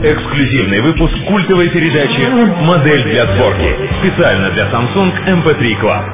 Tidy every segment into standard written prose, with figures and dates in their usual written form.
Эксклюзивный выпуск культовой передачи «Модель для сборки». Специально для Samsung MP3 Club.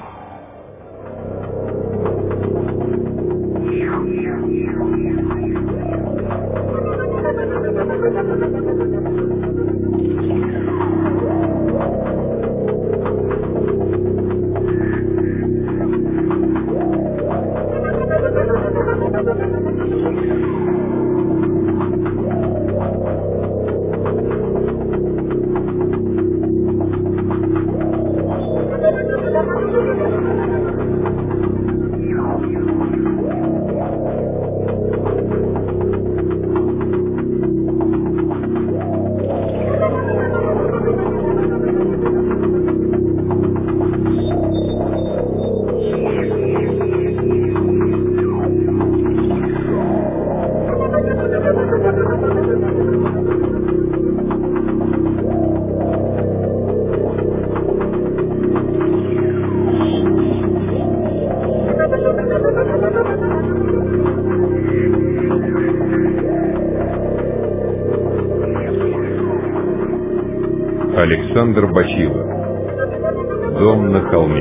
Александр Бачилов. Дом на холме.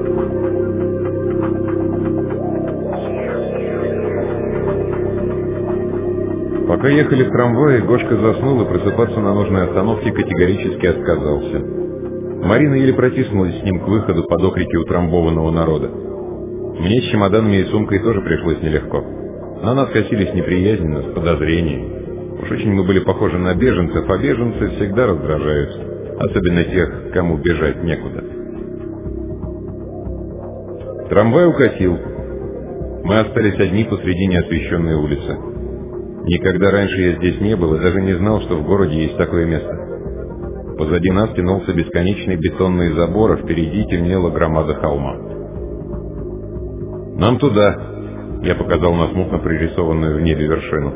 Пока ехали в трамвае, Гошка заснул и просыпаться на нужной остановке категорически отказался. Марина еле протиснулась с ним к выходу под окрики утрамбованного народа. Мне с чемоданами и сумкой тоже пришлось нелегко. На нас косились неприязненно, с подозрением. Уж очень мы были похожи на беженцев, а беженцы всегда раздражают. Особенно тех, кому бежать некуда. Трамвай укатил. Мы остались одни посреди неосвещенной улицы. Никогда раньше я здесь не был и даже не знал, что в городе есть такое место. Позади нас тянулся бесконечный бетонный забор, а впереди темнела громада холма. «Нам туда», — я показал на смутно пририсованную в небе вершину.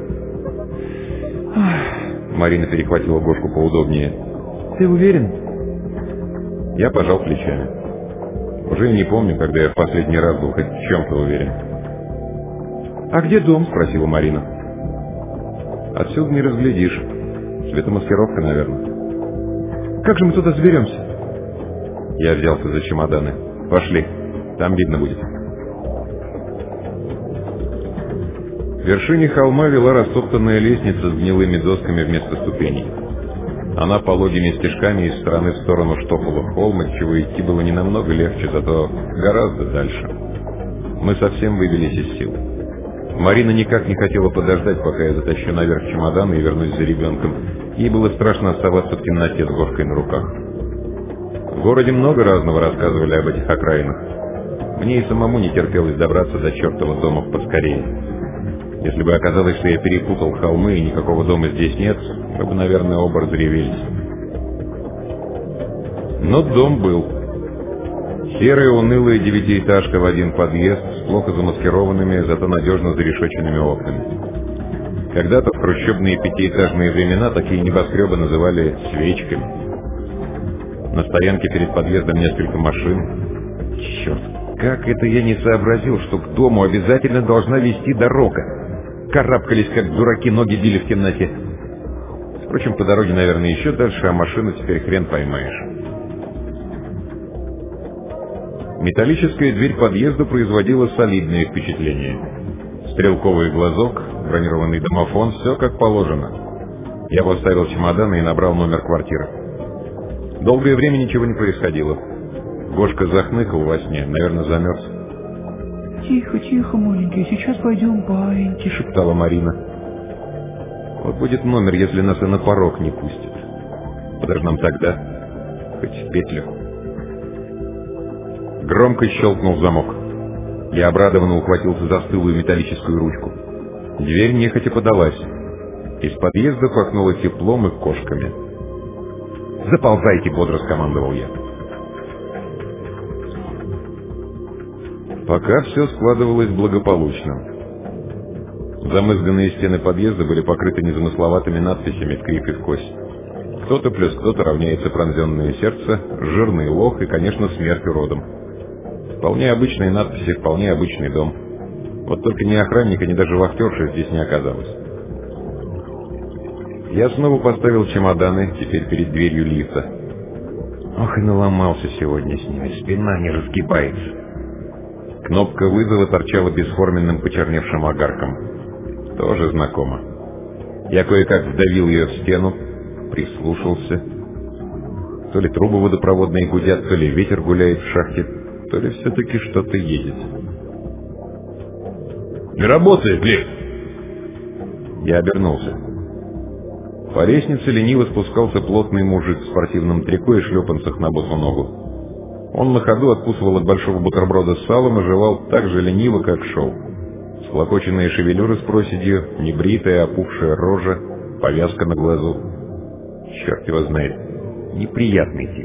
Марина перехватила Гошку поудобнее. «Ты уверен?» Я пожал плечами. Уже не помню, когда я в последний раз был хоть в чем-то уверен. «А где дом?» — спросила Марина. «Отсюда не разглядишь. Светомаскировка, наверное». «Как же мы туда заберемся?» Я взялся за чемоданы. «Пошли. Там видно будет». К вершине холма вела растоптанная лестница с гнилыми досками вместо ступеней. Она пологими стежками из стороны в сторону штопала холм, отчего идти было не намного легче, зато гораздо дальше. Мы совсем выбились из сил. Марина никак не хотела подождать, пока я затащу наверх чемоданы и вернусь за ребенком. Ей было страшно оставаться в темноте с Гошкой на руках. В городе много разного рассказывали об этих окраинах. Мне и самому не терпелось добраться до чертова дома поскорее. Если бы оказалось, что я перепутал холмы и никакого дома здесь нет, мы бы, наверное, оба разревелись. Но дом был. Серая унылая девятиэтажка в один подъезд с плохо замаскированными, зато надежно зарешеченными окнами. Когда-то в хрущебные пятиэтажные времена такие небоскребы называли «свечками». На стоянке перед подъездом несколько машин. Черт, как это я не сообразил, что к дому обязательно должна вести дорога. Карабкались, как дураки, ноги били в темноте. Впрочем, по дороге, наверное, еще дальше, а машину теперь хрен поймаешь. Металлическая дверь подъезда производила солидное впечатление. Стрелковый глазок, бронированный домофон, все как положено. Я поставил чемоданы и набрал номер квартиры. Долгое время ничего не происходило. Гошка захныкал во сне, наверное, замерз. «Тихо, тихо, маленький, сейчас пойдем баиньки», — шептала Марина. «Вот будет номер, если нас и на порог не пустят. Куда же нам тогда? Хоть в петлю». Громко щелкнул замок. Я обрадованно ухватился за стылую металлическую ручку. Дверь нехотя подалась. Из подъезда пахнуло теплом и кошками. «Заползайте!» — бодро скомандовал я. Пока все складывалось благополучно. Замызганные стены подъезда были покрыты незамысловатыми надписями в крик и в кость. Кто-то плюс кто-то равняется пронзенное сердце, жирный лох и, конечно, смерть уродом. Вполне обычные надписи, вполне обычный дом. Вот только ни охранника, ни даже вахтерши здесь не оказалось. Я снова поставил чемоданы, теперь перед дверью лифта. Ох, и наломался сегодня с ними, спина не разгибается. Кнопка вызова торчала бесформенным почерневшим огарком. Тоже знакомо. Я кое-как вдавил ее в стену, прислушался. То ли трубы водопроводные гудят, то ли ветер гуляет в шахте, то ли все-таки что-то едет. Не работает лифт. Я обернулся. По лестнице лениво спускался плотный мужик в спортивном трико и шлепанцах на босу ногу. Он на ходу откусывал от большого бутерброда с салом и жевал так же лениво, как шел. Склокоченные шевелюры с проседью, небритая, опухшая рожа, повязка на глазу. Черт его знает, неприятный тип.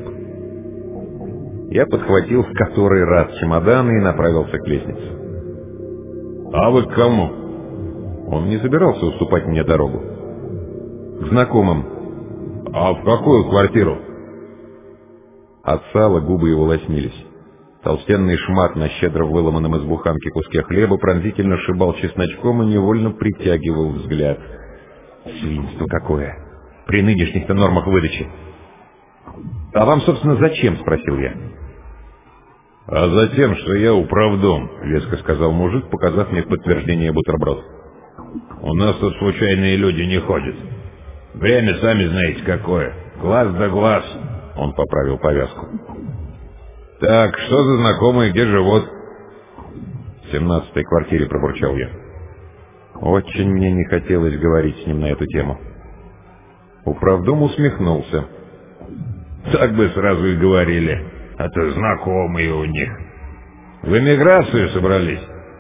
Я подхватил в который раз чемоданы и направился к лестнице. А вы к кому? Он не собирался уступать мне дорогу. К знакомым. А в какую квартиру? От сала губы его лоснились. Толстенный шмат на щедро выломанном из буханки куске хлеба пронзительно шибал чесночком и невольно притягивал взгляд. Свинство какое! При нынешних-то нормах выдачи. «А вам, собственно, зачем?» — спросил я. «А затем, что я управдом», — веско сказал мужик, показав мне подтверждение бутерброд. «У нас тут случайные люди не ходят. Время, сами знаете, какое. Глаз да глаз», — он поправил повязку. «Так, что за знакомые, где живут?» «В 17-й квартире», — пробурчал я. Очень мне не хотелось говорить с ним на эту тему. Управдом усмехнулся. «Так бы сразу и говорили, а то знакомые у них. В эмиграцию собрались?»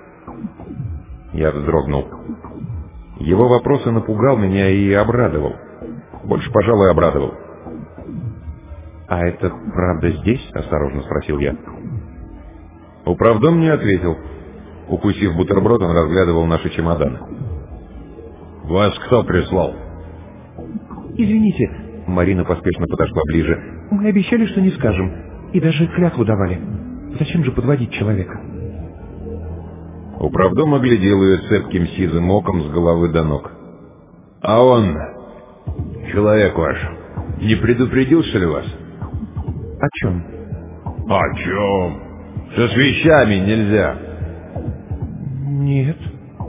Я вздрогнул. Его вопрос и напугал меня и обрадовал. Больше, пожалуй, обрадовал. «А это правда здесь?» — осторожно спросил я. Управдом не ответил. Укусив бутерброд, он разглядывал наши чемоданы. «Вас кто прислал?» Извините, Марина поспешно подошла ближе. мы обещали, что не скажем. И даже клятву давали. Зачем же подводить человека? Управдом оглядел ее цепким сизым оком с головы до ног. «А он, человек ваш, не предупредил, что ли, вас?» О чем? «О чем? Что с вещами нельзя?» Нет.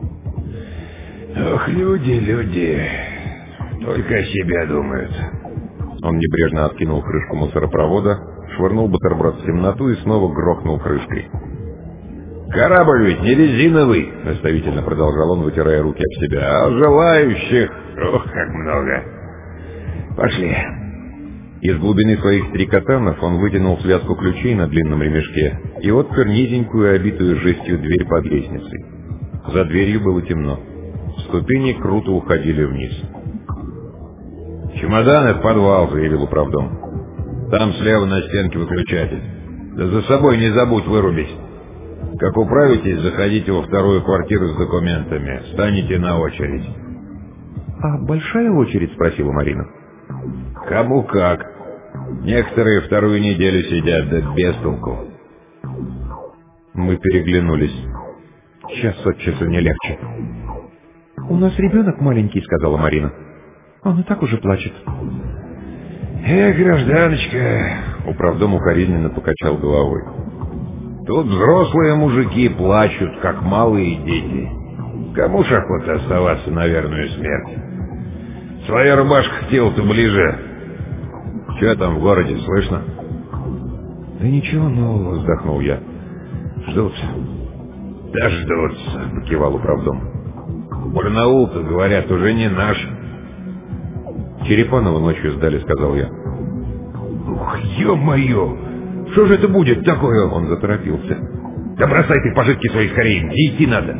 «Ох, люди, только о себе думают». Он небрежно откинул крышку мусоропровода, швырнул бутерброд в темноту и снова грохнул крышкой. «Корабль ведь не резиновый», — наставительно продолжал он, вытирая руки об себя. «а желающих, ох, как много. Пошли». Из глубины своих трикотанов он вытянул связку ключей на длинном ремешке и отпер низенькую, обитую жестью дверь под лестницей. За дверью было темно. Ступени круто уходили вниз. «Чемоданы в подвал», — заявил управдом. «Там слева на стенке выключатель. Да за собой не забудь вырубить. Как управитесь, заходите во вторую квартиру с документами. Станете на очередь». А большая очередь? Спросила Марина. «Кому как. Некоторые вторую неделю сидят, да без толку». Мы переглянулись. Час от часу не легче. У нас ребенок маленький, сказала Марина. Он и так уже плачет. Гражданочка, управдом укоризненно покачал головой. Тут взрослые мужики плачут, как малые дети. Кому ж охота оставаться на верную смерть? Своя рубашка к телу-то ближе. Что там в городе, слышно? Да ничего нового, вздохнул я. Ждут. Дождутся, покивал управдом. Барнаул-то, говорят, уже не наш. Черепанова ночью сдали, сказал я. Ух, ё-моё! Что же это будет такое? Он заторопился. Да бросай ты пожитки свои скорее, где идти надо?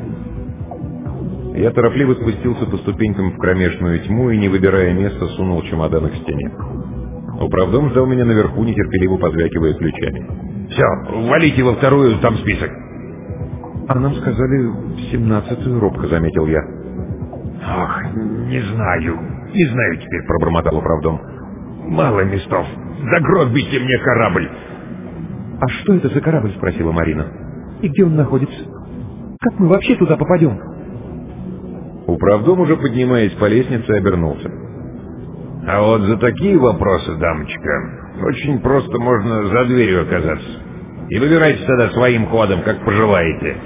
Я торопливо спустился по ступенькам в кромешную тьму и, не выбирая места, сунул чемоданы к стене. Управдом ждал меня наверху, нетерпеливо позвякивая ключами. Все, валите во вторую, там список. А нам сказали в 17-ю, робко заметил я. Ах, не знаю теперь, пробормотал управдом. Мало местов, загробите мне корабль. А что это за корабль, спросила Марина. И где он находится? Как мы вообще туда попадем? Управдом, уже поднимаясь по лестнице, обернулся. А вот за такие вопросы, дамочка, очень просто можно за дверью оказаться. И выбирайте тогда своим ходом, как пожелаете.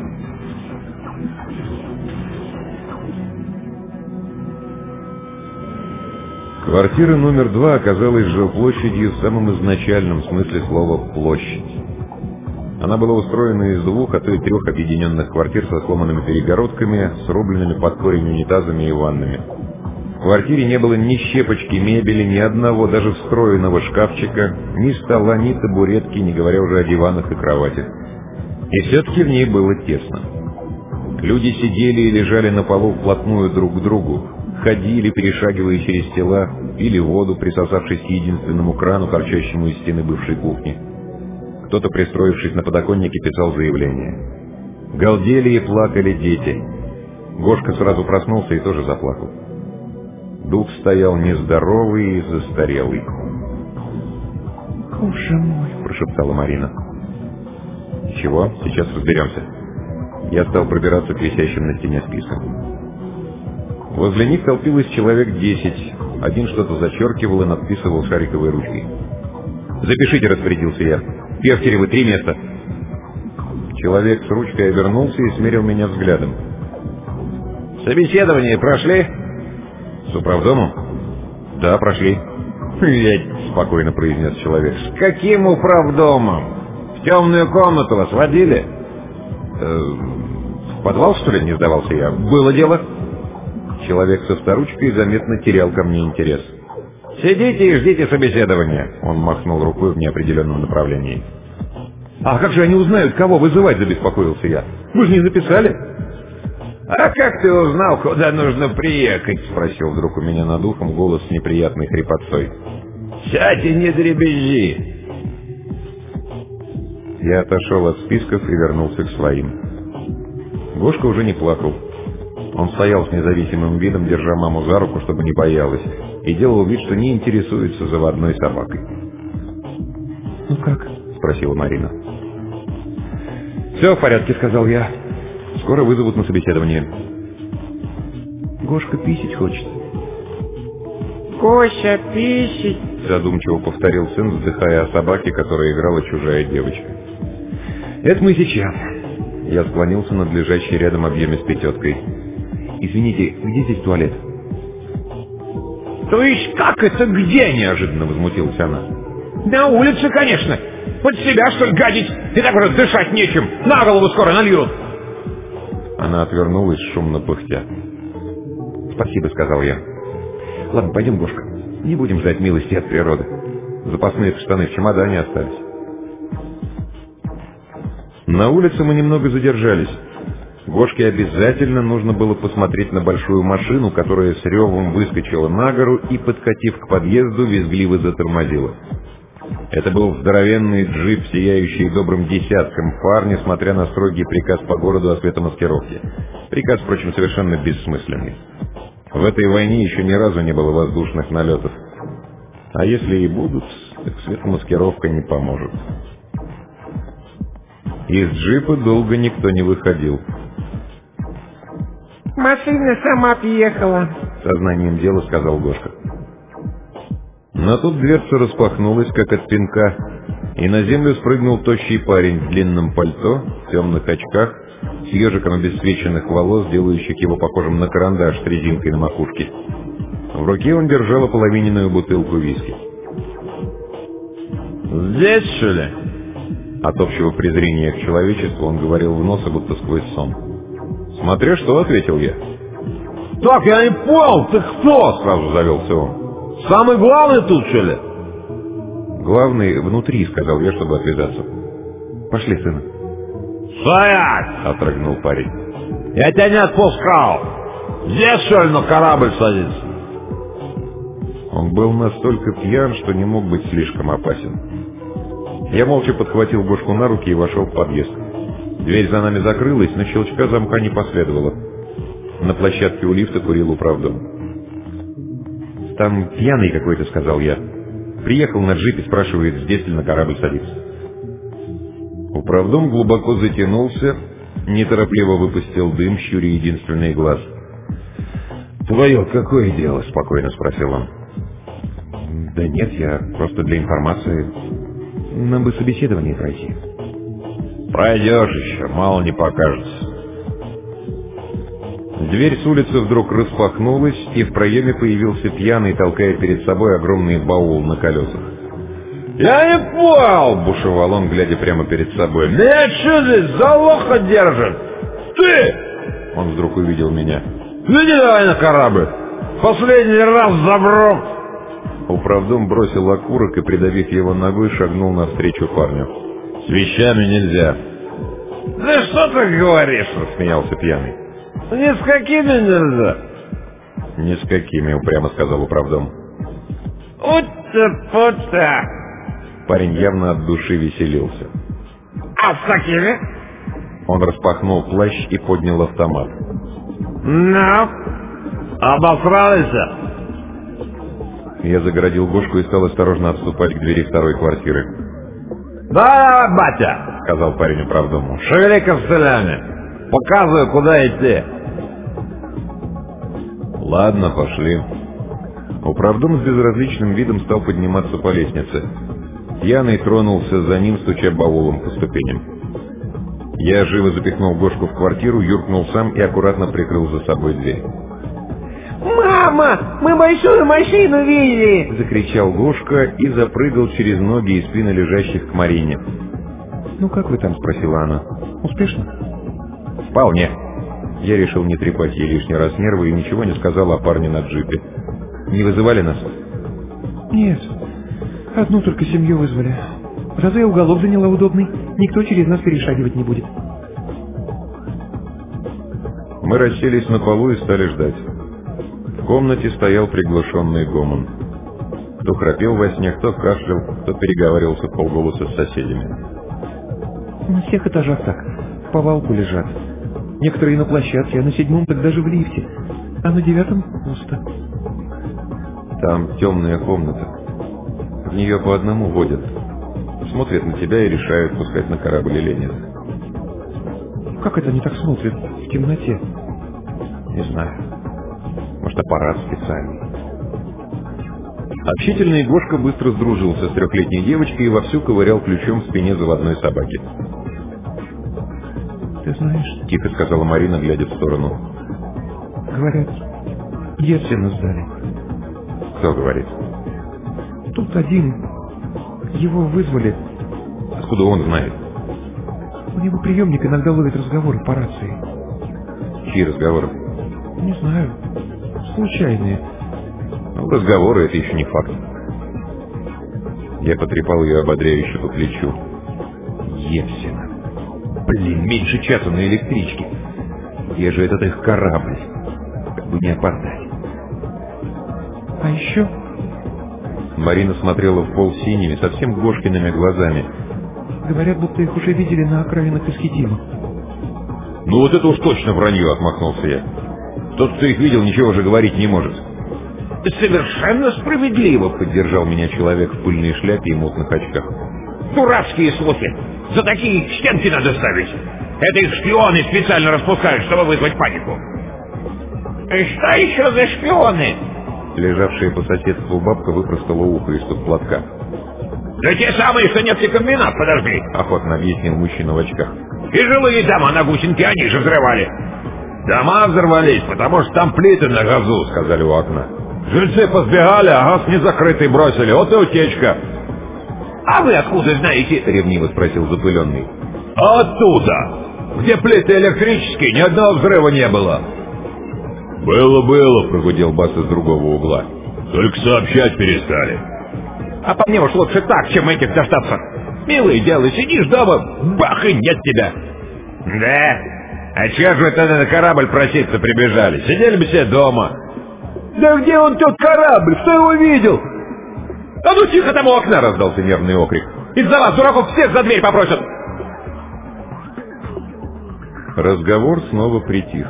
Квартира номер 2 оказалась жилплощадью в самом изначальном смысле слова «площадь». Она была устроена из 2, а то и 3 объединенных квартир со сломанными перегородками, срубленными под корень унитазами и ваннами. В квартире не было ни щепочки мебели, ни одного даже встроенного шкафчика, ни стола, ни табуретки, не говоря уже о диванах и кроватях. И все-таки в ней было тесно. Люди сидели и лежали на полу вплотную друг к другу, ходили, перешагивая через тела, пили воду, присосавшись к единственному крану, торчащему из стены бывшей кухни. Кто-то, пристроившись на подоконнике, писал заявление. Галдели и плакали дети. Гошка сразу проснулся и тоже заплакал. Дух стоял нездоровый и застарелый. «Боже мой!» — прошептала Марина. «Чего? Сейчас разберемся». Я стал пробираться к висящим на стене спискам. Возле них толпилось человек 10. Один что-то зачеркивал и надписывал шариковой ручкой. «Запишите», — распорядился я. «Пехтеревы, 3 места». Человек с ручкой обернулся и смерил меня взглядом. «Собеседование прошли?» «С управдомом?» «Да, прошли». «Ведь», — спокойно произнес человек, — «с каким управдомом? В темную комнату вас водили?» «В подвал, что ли?» — не сдавался я. «Было дело». Человек со вторучкой заметно терял ко мне интерес. «Сидите и ждите собеседования», — он махнул рукой в неопределенном направлении. «А как же они узнают, кого вызывать?» — забеспокоился я. «Вы же не записали?» «А как ты узнал, куда нужно приехать?» — спросил вдруг у меня над ухом голос с неприятной хрипотцой. «Сядь и не дребезжи!» Я отошел от списков и вернулся к своим. Гошка уже не плакал. Он стоял с независимым видом, держа маму за руку, чтобы не боялась, и делал вид, что не интересуется заводной собакой. «Ну как?» — спросила Марина. «Все в порядке», — сказал я. «Скоро вызовут на собеседование». «Гошка писать хочет». «Гося писать», — задумчиво повторил сын, вздыхая о собаке, которой играла чужая девочка. «Это мы сейчас». Я склонился над лежащей рядом объемистой теткой. «Извините, где здесь туалет?» «То есть как это где?» — неожиданно возмутилась она. «На улице, конечно. Под себя, что ли, гадить? И так уже дышать нечем. На голову скоро нальют». Она отвернулась, шумно пыхтя. «Спасибо», — сказал я. «Ладно, пойдем, Гошка. Не будем ждать милости от природы. Запасные штаны в чемодане остались». На улице мы немного задержались. Гошке обязательно нужно было посмотреть на большую машину, которая с ревом выскочила на гору и, подкатив к подъезду, визгливо затормозила. Это был здоровенный джип, сияющий добрым десятком фар, несмотря на строгий приказ по городу о светомаскировке. Приказ, впрочем, совершенно бессмысленный. В этой войне еще ни разу не было воздушных налетов. А если и будут, так светомаскировка не поможет. Из джипа долго никто не выходил. «Машина сама приехала», — сознанием дела сказал Гошка. Но тут дверца распахнулась, как от пинка, и на землю спрыгнул тощий парень в длинном пальто, в темных очках, с ежиком обесцвеченных волос, делающих его похожим на карандаш с резинкой на макушке. В руке он держал ополовиненную бутылку виски. «Здесь, что ли?» От общего презрения к человечеству он говорил в нос, будто сквозь сон. «Смотря что», — ответил я. «Так, я не понял, ты кто?» — сразу завелся он. «Самый главный тут, что ли?» «Главный внутри», — сказал я, чтобы отвязаться. «Пошли, сына». «Стоять!» — отрыгнул парень. «Я тебя не отпускал! Здесь, что ли, на корабль садиться?» Он был настолько пьян, что не мог быть слишком опасен. Я молча подхватил Гошку на руки и вошел в подъезд. Дверь за нами закрылась, но щелчка замка не последовало. На площадке у лифта курил управдом. «Там пьяный какой-то», — сказал я. «Приехал на джипе, спрашивает, здесь ли на корабль садиться». Управдом глубоко затянулся, неторопливо выпустил дым, щуря единственный глаз. «Твое какое дело?» — спокойно спросил он. Да нет, я просто для информации. Нам бы собеседование пройти. Пройдешь еще, мало не покажется. Дверь с улицы вдруг распахнулась, и в проеме появился пьяный, толкая перед собой огромный баул на колесах. «Я не понял!» — бушевал он, глядя прямо перед собой. «Меня что здесь за лохо держит? Ты!» Он вдруг увидел меня. «Иди давай на корабль! Последний раз забром!» Управдом бросил окурок и, придавив его ногой, шагнул навстречу парню. «С вещами нельзя!» «Да что ты говоришь?» — рассмеялся пьяный. «Ни с какими нельзя!» «Ни с какими!» — упрямо сказал управдом. Утя-путя! Парень явно от души веселился. А с какими? Он распахнул плащ и поднял автомат. Ну, обосрались? Я загородил Гошку и стал осторожно отступать к двери второй квартиры. «Да, батя!» — сказал парень управдому. «Шевели костылями! Показывай, куда идти!» «Ладно, пошли». Управдом с безразличным видом стал подниматься по лестнице. Пьяный тронулся за ним, стуча баулом по ступеням. Я живо запихнул Гошку в квартиру, юркнул сам и аккуратно прикрыл за собой дверь. «Мама, мы большую машину видели!» — закричал Гошка и запрыгал через ноги и спины лежащих к Марине. «Ну как вы там?» — спросила она. «Успешно?» «Вполне». Я решил не трепать ей лишний раз нервы и ничего не сказал о парне на джипе. «Не вызывали нас?» «Нет, одну только семью вызвали. Зато я уголок заняла удобный. Никто через нас перешагивать не будет». Мы расселись на полу и стали ждать. В комнате стоял приглушенный гомон. Кто храпел во сне, кто кашлял, кто переговаривался вполголоса с соседями. На всех этажах так, в повалку лежат. Некоторые на площадке, а на 7-м так даже в лифте. А на 9-м пусто. Там темная комната. В нее по одному водят. Смотрят на тебя и решают, пускать на корабль или нет. Как это они так смотрят в темноте? Не знаю. Может, аппарат специальный. Общительный Гошка быстро сдружился с 3-летней девочкой и вовсю ковырял ключом в спине заводной собаки. «Ты знаешь, — тихо сказала Марина, глядя в сторону. — говорят, Ельцина сдали». «Кто говорит?» «Тут один. Его вызвали». «Откуда он знает?» «У него приемник иногда ловит разговоры по рации». «Чьи разговоры?» «Не знаю. Случайные». «Ну, разговоры — это еще не факт». Я потрепал ее ободряюще по плечу. «Ельцина. Блин, меньше часа на электричке. Где же этот их корабль? Как бы не опоздать». «А еще...» Марина смотрела в пол синими, совсем Гошкиными глазами. «Говорят, будто их уже видели на окраинах Искитима». «Ну вот это уж точно вранье!» — отмахнулся я. «Тот, кто их видел, ничего же говорить не может». «Совершенно справедливо!» — поддержал меня человек в пыльной шляпе и мутных очках. «Дурацкие слухи! За такие к стенке надо ставить! Это их шпионы специально распускают, чтобы вызвать панику!» «И что еще за шпионы?» Лежавшая по соседству бабка выпростала ухо из-под платка. «Да те самые, что нефтекомбинат подожгли!» — охотно объяснил мужчина в очках. «И жилые дома на Гусинке они же взрывали!» «Дома взорвались, потому что там плиты на газу», — сказали у окна. «Жильцы позбегали, а газ незакрытый бросили. Вот и утечка». «А вы откуда знаете?» — ревниво спросил запыленный. Оттуда, где плиты электрические, ни одного взрыва не было. «Было», — прогудел бас из другого угла. Только сообщать перестали. «А по мне уж лучше так, чем этих дождаться. Милое дело, сидишь дома, бах, и нет тебя». Да? А чего же вы тогда на корабль проситься прибежали? Сидели бы себе дома. «Да где он, тот корабль? Кто его видел?» «А ну тихо, там у окна!» — раздался нервный окрик. «Из-за вас, дураков, всех за дверь попросят!» Разговор снова притих.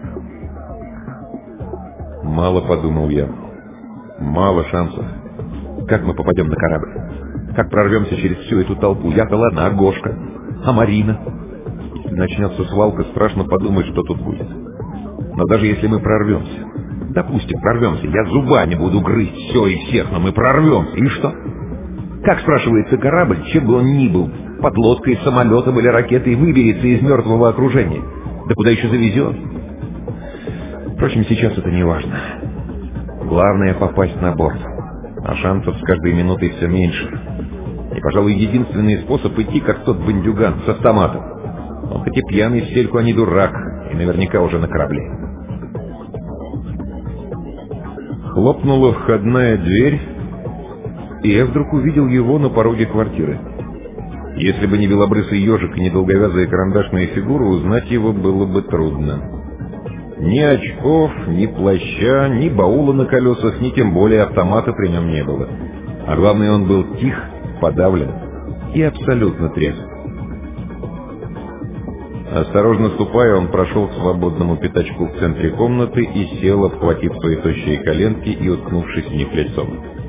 «Мало», — подумал я. «Мало шансов. Как мы попадем на корабль? Как прорвемся через всю эту толпу? Я-то ладно, а Гошка? А Марина? Если начнется свалка, страшно подумать, что тут будет. Но даже если мы прорвемся, Допустим, прорвемся. Я зубами буду грызть все и всех, но мы прорвемся. И что? Как, спрашивается, корабль, чем бы он ни был, подлодкой, самолетом или ракетой, выберется из мертвого окружения? Да куда еще завезет? Впрочем, сейчас это не важно. Главное — попасть на борт. А шансов с каждой минутой все меньше. И, пожалуй, единственный способ — идти, как тот бандюган, с автоматом. Он хоть и пьяный в стельку, а не дурак, и наверняка уже на корабле. Хлопнула входная дверь, и я вдруг увидел его на пороге квартиры. Если бы не белобрысый ежик и не долговязая карандашная фигура, узнать его было бы трудно. Ни очков, ни плаща, ни баула на колесах, ни тем более автомата при нем не было. А главное, он был тих, подавлен и абсолютно трезв. Осторожно ступая, он прошел к свободному пятачку в центре комнаты и сел, обхватив свои тощие коленки и уткнувшись в них лицом.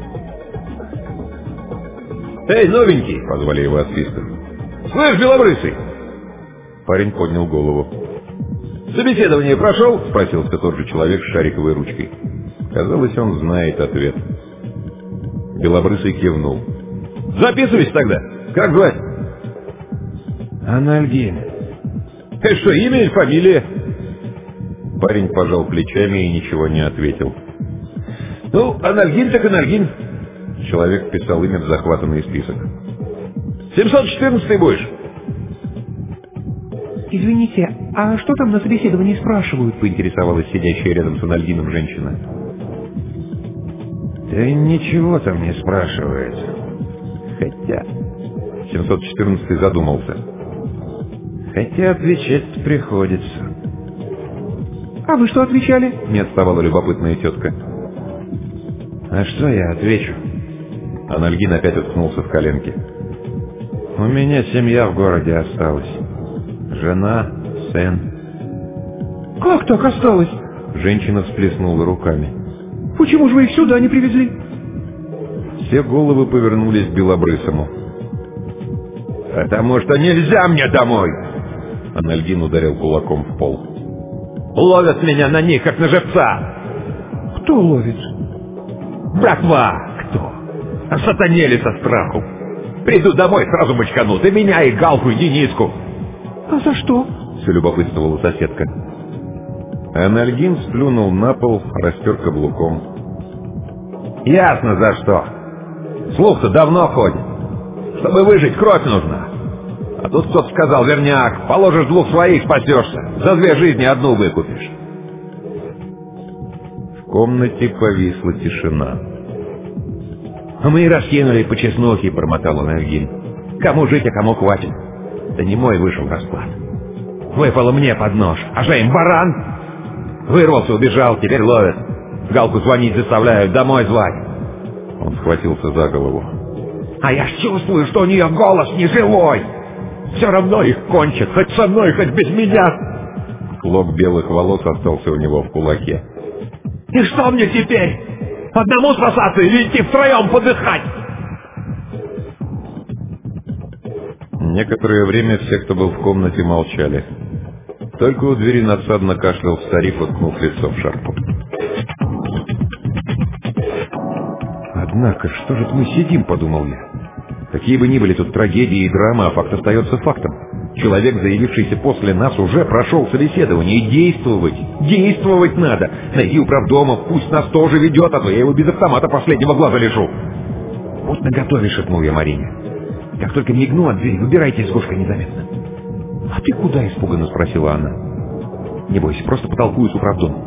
«Эй, новенький!» — позвали его отсвистом. «Слышь, белобрысый!» Парень поднял голову. «Собеседование прошел?» — спросил все тот же человек с шариковой ручкой. Казалось, он знает ответ. Белобрысый кивнул. «Записывайся тогда. Как звать?» Анальгин. «Это что, имя или фамилия?» Парень пожал плечами и ничего не ответил. «Ну, Анальгин так Анальгин». Человек вписал имя в захватанный список. 714-й будешь? Извините, а что там на собеседовании спрашивают? Поинтересовалась сидящая рядом с Анальгином женщина. Да ничего там не спрашивает. Хотя... 714-й задумался. Хотя отвечать приходится. А вы что отвечали? Не отставала любопытная тетка. А что я отвечу? Анальгин опять уткнулся в коленки. У меня семья в городе осталась. Жена, сын. Как так осталось? Женщина всплеснула руками. Почему же вы их сюда не привезли? Все головы повернулись к Белобрысому. «Потому что нельзя мне домой!» Анальгин ударил кулаком в пол. «Ловят меня на них, как на живца!» Кто ловит? «Братва!» «Кто?» «Осатанели со страху! Приду домой, сразу мочканут, и меня, и Галку, и Дениску!» «А за что?» — все любопытствовала соседка. Анальгин сплюнул на пол, растер каблуком. «Ясно, за что. Слух-то давно ходит. Чтобы выжить, кровь нужна. А тут кто-то сказал, верняк, положишь 2 своих, спасешься. За 2 жизни 1 выкупишь». В комнате повисла тишина. «А мы и раскинули по чеснухе», — бормотал Анальгин. «Кому жить, а кому хватит. Да не мой вышел расклад. Выпало мне под нож. А что им, баран? Вырвался, убежал, теперь ловят. Галку звонить заставляют, домой звать». Он схватился за голову. «А я ж чувствую, что у нее голос неживой. Все равно их кончат, хоть со мной, хоть без меня». Клок белых волос остался у него в кулаке. «И что мне теперь? Одному спасаться или идти втроем подыхать?» Некоторое время все, кто был в комнате, молчали. Только у двери надсадно кашлял старик, уткнув лицо в шарфу. «Однако, что же мы сидим?» — подумал я. «Какие бы ни были тут трагедии и драмы, а факт остается фактом. Человек, заявившийся после нас, уже прошел собеседование. И действовать надо. Найди управдомов, пусть нас тоже ведет, а то я его без автомата последнего глаза лишу». «Вот наготове», — шепнул я Марине. «Как только мигну от двери, выбирайтесь с Гошкой незаметно». «А ты куда?» — испуганно спросила она. «Не бойся, просто потолкую с управдомом».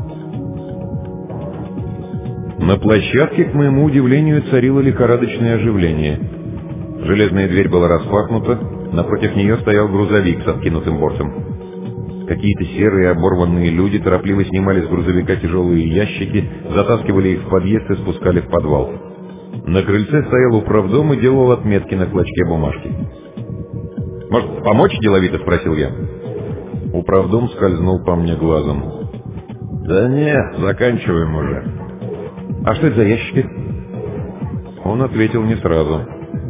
На площадке, к моему удивлению, царило лихорадочное оживление. Железная дверь была распахнута, напротив нее стоял грузовик с откинутым бортом. Какие-то серые оборванные люди торопливо снимали с грузовика тяжелые ящики, затаскивали их в подъезд и спускали в подвал. На крыльце стоял управдом и делал отметки на клочке бумажки. «Может, помочь?» — деловито спросил я. Управдом скользнул по мне глазом. «Да не, заканчиваем уже». «А что это за ящики?» Он ответил не сразу.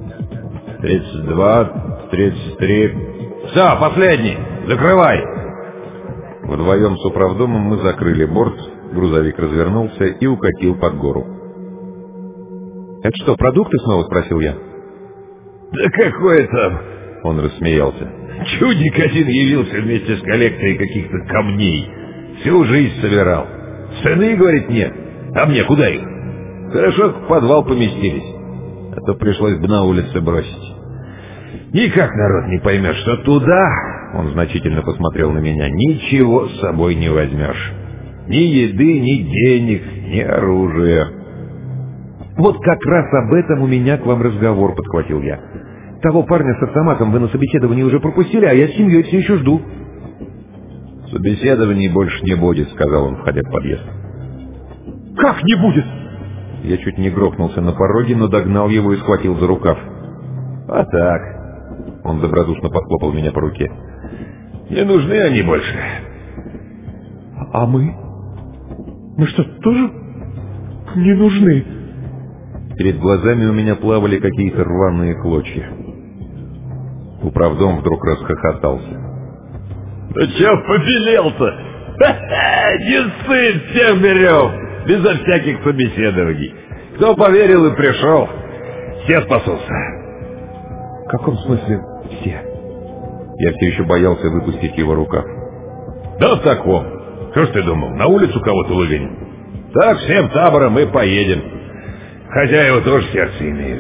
32, 33... «Все, последний! Закрывай!» Вдвоем с управдомом мы закрыли борт Грузовик развернулся и укатил под гору. «Это что, продукты снова?» — спросил я. «Да какое там?» — он рассмеялся. «Чудик один явился вместе с коллекцией каких-то камней. Всю жизнь собирал. Цены, говорит, нет. А мне куда их? Хорошо, в подвал поместились. А то пришлось бы на улице бросить. Никак народ не поймет, что туда, он значительно посмотрел на меня, ничего с собой не возьмешь. Ни еды, ни денег, ни оружия». «Вот как раз об этом у меня к вам разговор», — подхватил я. «Того парня с автоматом вы на собеседовании уже пропустили, а я с семьей все еще жду». «Собеседований больше не будет», — сказал он, входя в подъезд. «Как не будет?» Я чуть не грохнулся на пороге, но догнал его и схватил за рукав. «А так», — он добродушно похлопал меня по руке, — «не нужны они больше». «А мы? Мы что, тоже не нужны?» Перед глазами у меня плавали какие-то рваные клочья. Управдом вдруг расхохотался. «Ну чё побелел-то? Не ссыть, всех берем, безо всяких собеседований. Кто поверил и пришел, все спасутся». «В каком смысле все?» Я все еще боялся выпустить его рукав. «Да в таком. Что ж ты думал, на улицу кого-то выгоним? Так всем табором и поедем. Хозяева тоже сердце имеют».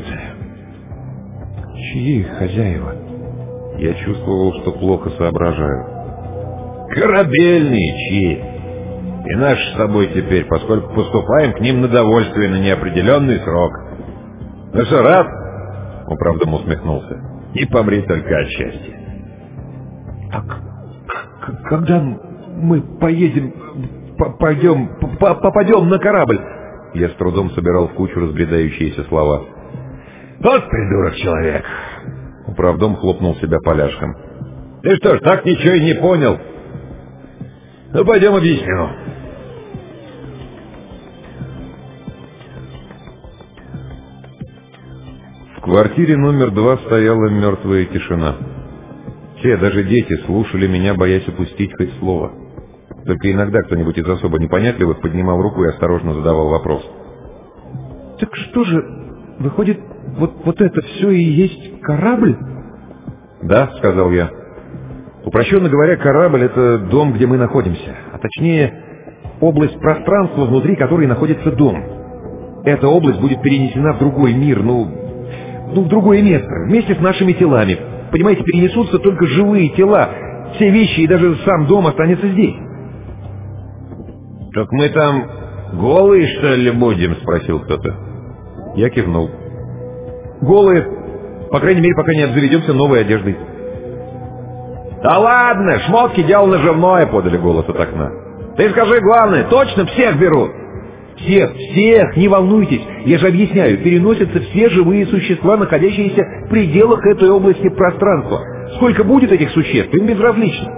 «Чьи хозяева?» Я чувствовал, что плохо соображаю. «Корабельные чьи. И наши с тобой теперь, поскольку поступаем к ним на довольствие на неопределенный срок. Ну что, рад?» Управдом усмехнулся. «Не помри только от счастья». «Так, когда мы попадем на корабль?» Я с трудом собирал в кучу разбредающиеся слова. «Вот придурок человек!» Управдом хлопнул себя поляшком. «Ты что ж, так ничего и не понял? Ну, пойдем объясню». В квартире номер 2 стояла мертвая тишина. Все, даже дети, слушали меня, боясь упустить хоть слово. Только иногда кто-нибудь из особо непонятливых поднимал руку и осторожно задавал вопрос. «Так что же, выходит, вот это все и есть корабль?» «Да», — сказал я. «Упрощенно говоря, корабль — это дом, где мы находимся, а точнее, область пространства, внутри которой находится дом. Эта область будет перенесена в другой мир, в другое место, вместе с нашими телами. Понимаете, перенесутся только живые тела, все вещи и даже сам дом останется здесь». «Так мы там голые, что ли, будем?» — спросил кто-то. Я кивнул. «Голые, по крайней мере, пока не обзаведемся новой одеждой». «Да ладно, шмотки дело наживное», — подали голос от окна. «Ты скажи главное, точно всех берут?» Всех, не волнуйтесь, я же объясняю, переносятся все живые существа, находящиеся в пределах этой области пространства. Сколько будет этих существ, им безразлично».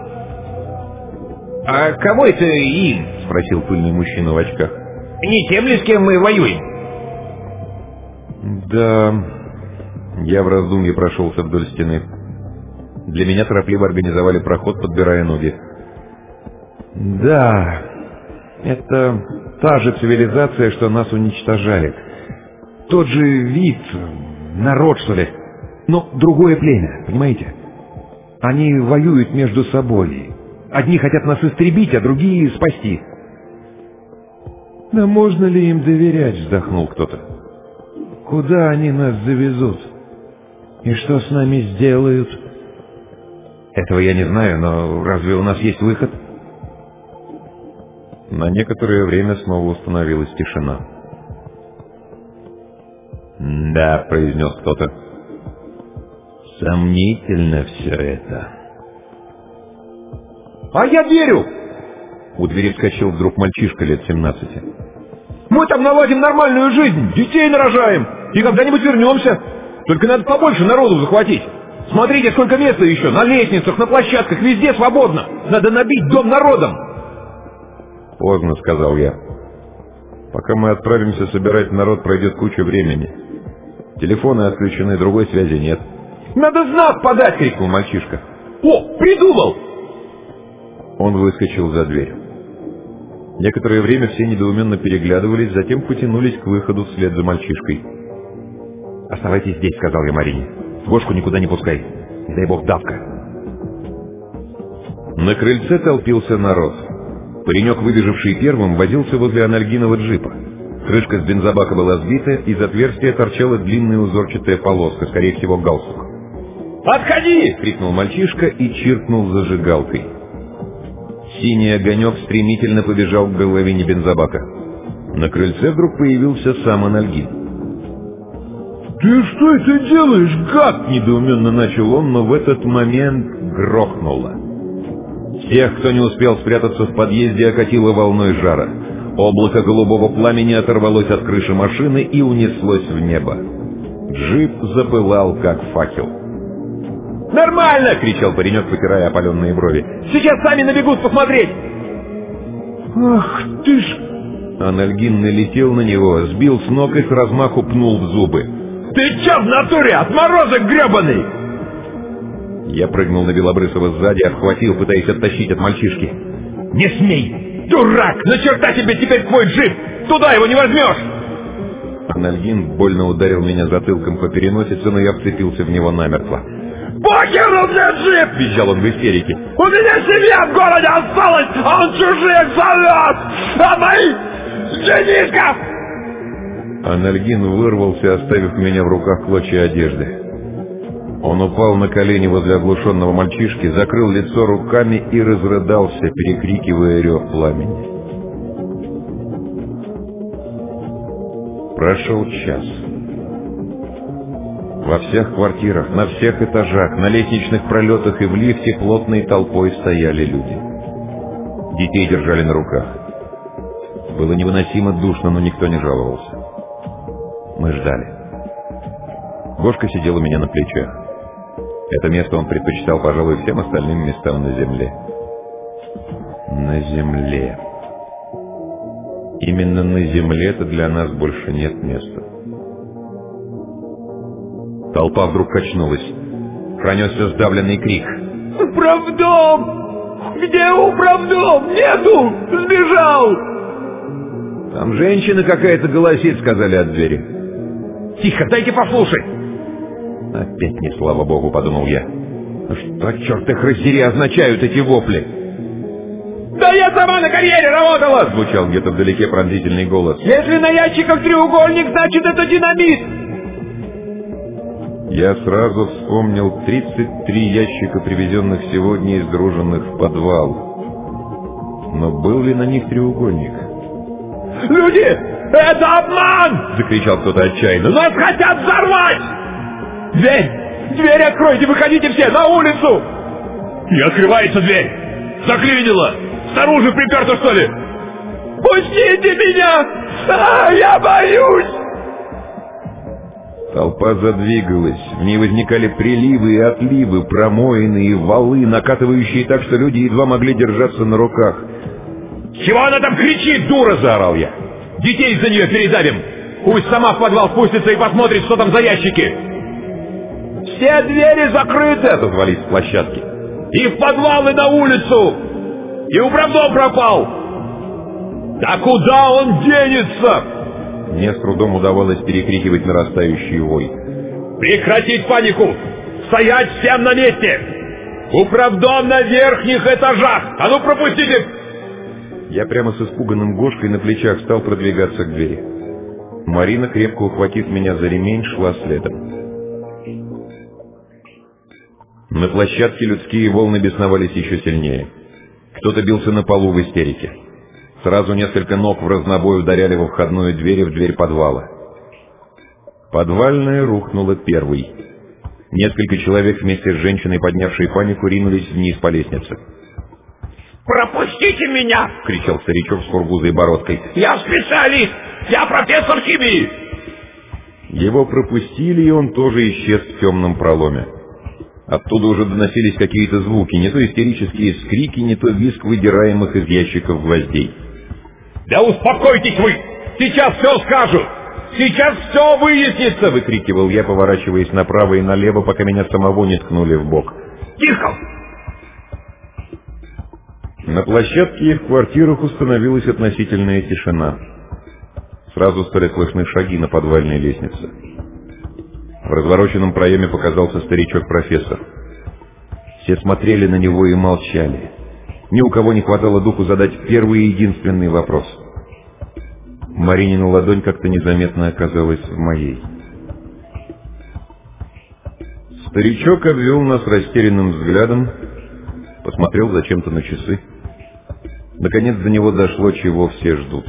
«А кого это им?» — спросил пыльный мужчина в очках. «Не тем ли, с кем мы воюем?» «Да...» Я в раздумье прошелся вдоль стены. Для меня торопливо организовали проход, подбирая ноги. «Да, это та же цивилизация, что нас уничтожали. Тот же вид, народ, что ли, но другое племя, понимаете? Они воюют между собой. Одни хотят нас истребить, а другие спасти». «Да можно ли им доверять?» — вздохнул кто-то. «Куда они нас завезут? И что с нами сделают?» «Этого я не знаю, но разве у нас есть выход?» На некоторое время снова установилась тишина. «Да», — произнес кто-то. «Сомнительно все это». «А я верю!» У двери вскочил вдруг мальчишка лет 17. «Мы там наладим нормальную жизнь, детей нарожаем, и когда-нибудь вернемся. Только надо побольше народу захватить. Смотрите, сколько места еще, на лестницах, на площадках, везде свободно. Надо набить дом народом». «Поздно», — сказал я. «Пока мы отправимся собирать народ, пройдет куча времени. Телефоны отключены, другой связи нет». «Надо знак подать!» — крикнул мальчишка. «О, придумал!» Он выскочил за дверь. Некоторое время все недоуменно переглядывались, затем потянулись к выходу вслед за мальчишкой. «Оставайтесь здесь», — сказал я Марине. «Гошку никуда не пускай. Не дай бог давка». На крыльце толпился народ. Паренек, выбежавший первым, возился возле анальгинового джипа. Крышка с бензобака была сбита, из отверстия торчала длинная узорчатая полоска, скорее всего, галстук. «Отходи!» — крикнул мальчишка и чиркнул зажигалкой. Синий огонек стремительно побежал к горловине бензобака. На крыльце вдруг появился сам анальгин. «Ты что это делаешь, гад?» — недоуменно начал он, но в этот момент грохнуло. Всех, кто не успел спрятаться в подъезде, окатило волной жара. Облако голубого пламени оторвалось от крыши машины и унеслось в небо. Джип запылал, как факел. «Нормально!» — кричал паренек, потирая опаленные брови. «Сейчас сами набегут посмотреть!» «Ах ты ж!» Анальгин налетел на него, сбил с ног и с размаху пнул в зубы. «Ты чё в натуре? Отморозок гребаный!» Я прыгнул на Белобрысова сзади, обхватил, пытаясь оттащить от мальчишки. «Не смей! Дурак! На черта тебе теперь твой джип! Туда его не возьмешь!» Анальгин больно ударил меня затылком по переносице, но я вцепился в него намертво. «Похеру мне джип!» — визжал он в истерике. «У меня семья в городе осталась, а он чужих зовет! А мои женишков!» Анальгин вырвался, оставив меня в руках клочья одежды. Он упал на колени возле оглушенного мальчишки, закрыл лицо руками и разрыдался, перекрикивая рев пламени. Прошел час. Во всех квартирах, на всех этажах, на лестничных пролетах и в лифте плотной толпой стояли люди. Детей держали на руках. Было невыносимо душно, но никто не жаловался. Мы ждали. Гошка сидел у меня на плечах. Это место он предпочитал, пожалуй, всем остальным местам на земле. На земле. Именно на земле-то для нас больше нет места. Толпа вдруг качнулась. Пронесся сдавленный крик. «Управдом! Где управдом? Нету! Сбежал!» «Там женщина какая-то голосит», — сказали от двери. «Тихо, дайте послушать!» «Опять не слава богу», — подумал я. «Что, черт их раздери, означают эти вопли?» «Да я сама на карьере работала!» — звучал где-то вдалеке пронзительный голос. «Если на ящиках треугольник, значит это динамит!» Я сразу вспомнил 33 ящика, привезенных сегодня и сгруженных в подвал. Но был ли на них треугольник? «Люди, это обман!» — закричал кто-то отчаянно. «Нас хотят взорвать! Дверь! Дверь откройте! Выходите все на улицу!» «Не открывается дверь! Заклинило! Снаружи приперто, что ли?» «Пустите меня! Я боюсь!» Толпа задвигалась, в ней возникали приливы и отливы, промоины и валы, накатывающие так, что люди едва могли держаться на руках. «Чего она там кричит, дура?» — заорал я. «Детей за нее передавим! Пусть сама в подвал спустится и посмотрит, что там за ящики!» «Все двери закрыты!» — отозвались с площадки. «И в подвал, и на улицу! И управдом пропал! Да куда он денется?» Мне с трудом удавалось перекрикивать нарастающий вой. «Прекратить панику! Стоять всем на месте! Управдом на верхних этажах! А ну пропустите!» Я прямо с испуганным Гошкой на плечах стал продвигаться к двери. Марина, крепко ухватив меня за ремень, шла следом. На площадке людские волны бесновались еще сильнее. Кто-то бился на полу в истерике. Сразу несколько ног в разнобой ударяли во входную дверь и в дверь подвала. Подвальная рухнула первой. Несколько человек вместе с женщиной, поднявшей панику, ринулись вниз по лестнице. «Пропустите меня!» — кричал старичок с кургузой бородкой. «Я специалист! Я профессор химии!» Его пропустили, и он тоже исчез в темном проломе. Оттуда уже доносились какие-то звуки, не то истерические скрики, не то визг выдираемых из ящиков гвоздей. «Да успокойтесь вы! Сейчас все скажут! Сейчас все выяснится!» — выкрикивал я, поворачиваясь направо и налево, пока меня самого не ткнули в бок. «Тихо! На площадке и в квартирах установилась относительная тишина. Сразу стали слышны шаги на подвальной лестнице. В развороченном проеме показался старичок-профессор. Все смотрели на него и молчали. Ни у кого не хватало духу задать первый и единственный вопрос. Маринина ладонь как-то незаметно оказалась в моей. Старичок обвел нас растерянным взглядом, посмотрел зачем-то на часы. Наконец до него дошло, чего все ждут.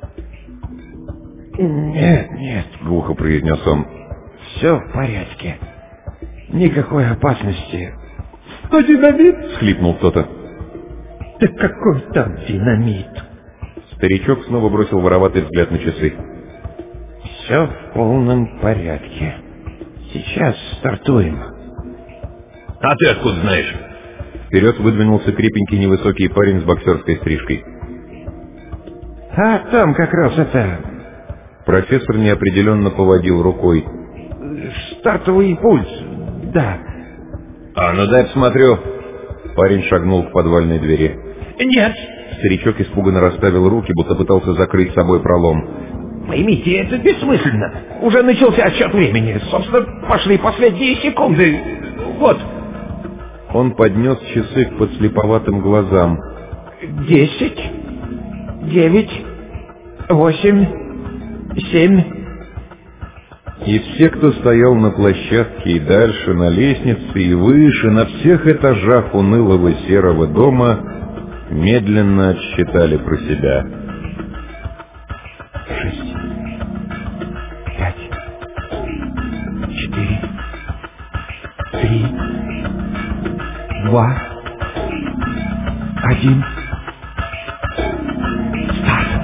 «Нет, нет», — глухо произнес он. «Все в порядке. Никакой опасности». «А динамит?» — схлипнул кто-то. «Да какой там динамит?» Старичок снова бросил вороватый взгляд на часы. «Все в полном порядке. Сейчас стартуем». А ты откуда знаешь? Вперед выдвинулся крепенький невысокий парень с боксерской стрижкой. «А там как раз это... Профессор неопределенно поводил рукой. стартовый пульс, да». А ну дай посмотрю. Парень шагнул к подвальной двери. «Нет». Старичок испуганно расставил руки, будто пытался закрыть собой пролом. «Поймите, это бессмысленно. Уже начался отсчет времени. Собственно, пошли последние секунды. Вот». Он поднес часы к подслеповатым глазам. 10, 9, 8, 7. И все, кто стоял на площадке и дальше, на лестнице и выше, на всех этажах унылого серого дома, медленно отсчитали про себя. 6, 5, 4, 3, 2, 1. Старт.